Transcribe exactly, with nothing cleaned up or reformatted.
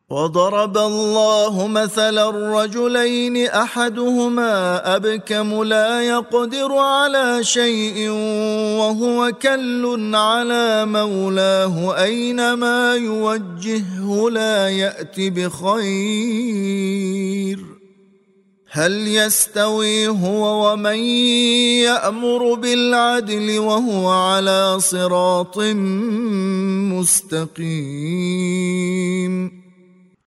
وضرب الله مثلا الرجلين أحدهما أبكم لا يقدر على شيء وهو كل على مولاه أينما يوجهه لا يأت بخير هل يستوي هو ومن يأمر بالعدل وهو على صراط مستقيم